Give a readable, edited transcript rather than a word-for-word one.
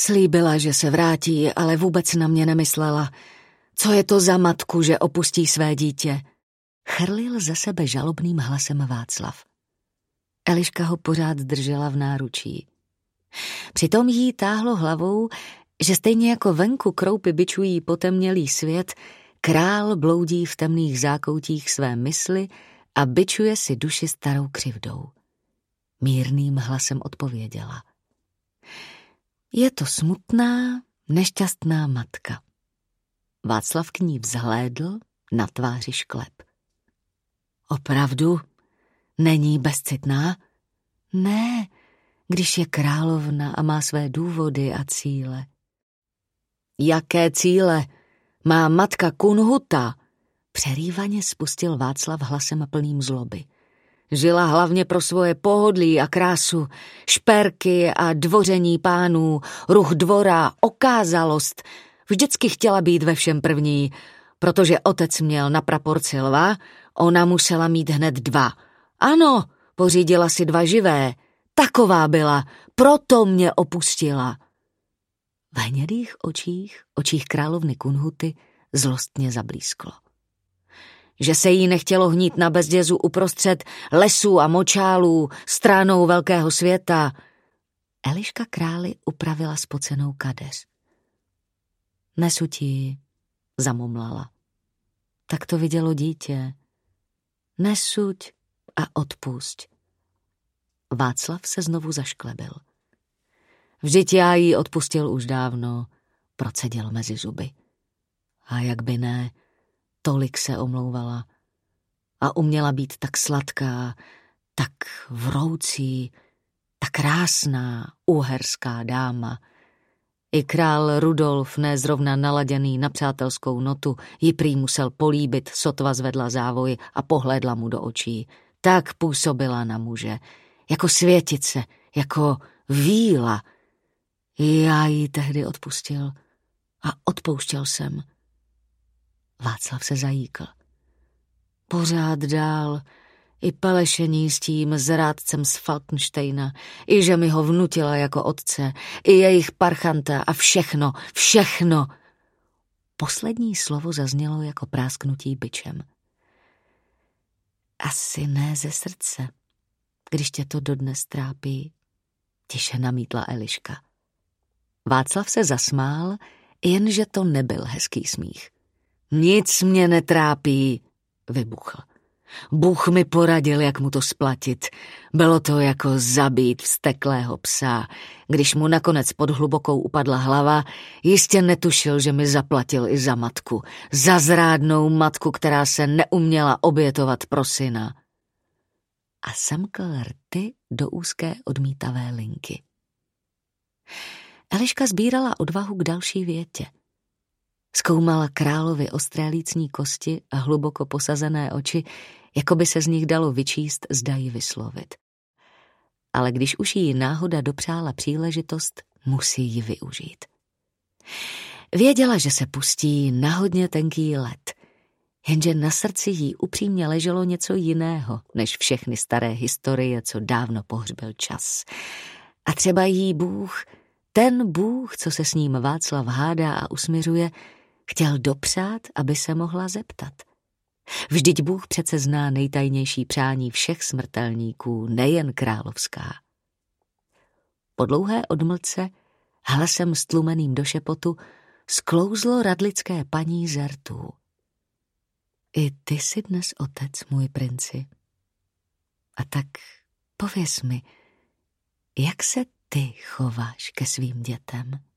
Slíbila, že se vrátí, ale vůbec na mě nemyslela. Co je to za matku, že opustí své dítě? Chrlil ze sebe žalobným hlasem Václav. Eliška ho pořád držela v náručí. Přitom jí táhlo hlavou, že stejně jako venku kroupy bičují potemnělý svět, král bloudí v temných zákoutích své mysli a bičuje si duši starou křivdou. Mírným hlasem odpověděla. Je to smutná, nešťastná matka. Václav k ní vzhlédl, na tváři šklep. Opravdu? Není bezcitná? Ne, když je královna a má své důvody a cíle. Jaké cíle? Má matka Kunhuta, přerývaně spustil Václav hlasem plným zloby. Žila hlavně pro svoje pohodlí a krásu, šperky a dvoření pánů, ruch dvora, okázalost. Vždycky chtěla být ve všem první, protože otec měl na praporci lva, ona musela mít hned 2. Ano, pořídila si 2 živé. Taková byla, proto mě opustila. V hnědých očích královny Kunhuty, zlostně zablísklo. Že se jí nechtělo hnít na bezdězu uprostřed lesů a močálů, stranou velkého světa. Eliška králi upravila spocenou kadeř. Nesu ti, zamumlala. Tak to vidělo dítě. Nesuď a odpusť. Václav se znovu zašklebil. Vždyť já jí odpustil už dávno, procedil mezi zuby. A jak by ne, tolik se omlouvala. A uměla být tak sladká, tak vroucí, tak krásná uherská dáma. I král Rudolf, ne zrovna naladěný na přátelskou notu, ji prý musel políbit, sotva zvedla závoj a pohlédla mu do očí. Tak působila na muže, jako světice, jako víla. Já jí tehdy odpustil a odpouštěl jsem. Václav se zajíkl. Pořád dál, i pelešení s tím zrádcem z Falkensteina, i že mi ho vnutila jako otce, i jejich parchanta a všechno. Poslední slovo zaznělo jako prásknutí bičem. Asi ne ze srdce, když tě to dodnes trápí, tiše namítla Eliška. Václav se zasmál, jenže to nebyl hezký smích. Nic mě netrápí, vybuchl. Bůh mi poradil, jak mu to splatit. Bylo to jako zabít vzteklého psa. Když mu nakonec pod hlubokou upadla hlava, jistě netušil, že mi zaplatil i za matku. Za zrádnou matku, která se neuměla obětovat pro syna. A semkl rty do úzké odmítavé linky. Eliška sbírala odvahu k další větě. Zkoumala královi ostré lícní kosti a hluboko posazené oči, jako by se z nich dalo vyčíst, zda ji vyslovit. Ale když už jí náhoda dopřála příležitost, musí ji využít. Věděla, že se pustí na hodně tenký led, jenže na srdci jí upřímně leželo něco jiného, než všechny staré historie, co dávno pohřbil čas. A třeba jí Bůh, ten Bůh, co se s ním Václav hádá a usmiřuje, chtěl dopřát, aby se mohla zeptat. Vždyť Bůh přece zná nejtajnější přání všech smrtelníků, nejen královská. Po dlouhé odmlce, hlasem stlumeným do šepotu, sklouzlo radlické paní z rtů. I ty jsi dnes otec, můj princi. A tak pověz mi, jak se ty chováš ke svým dětem?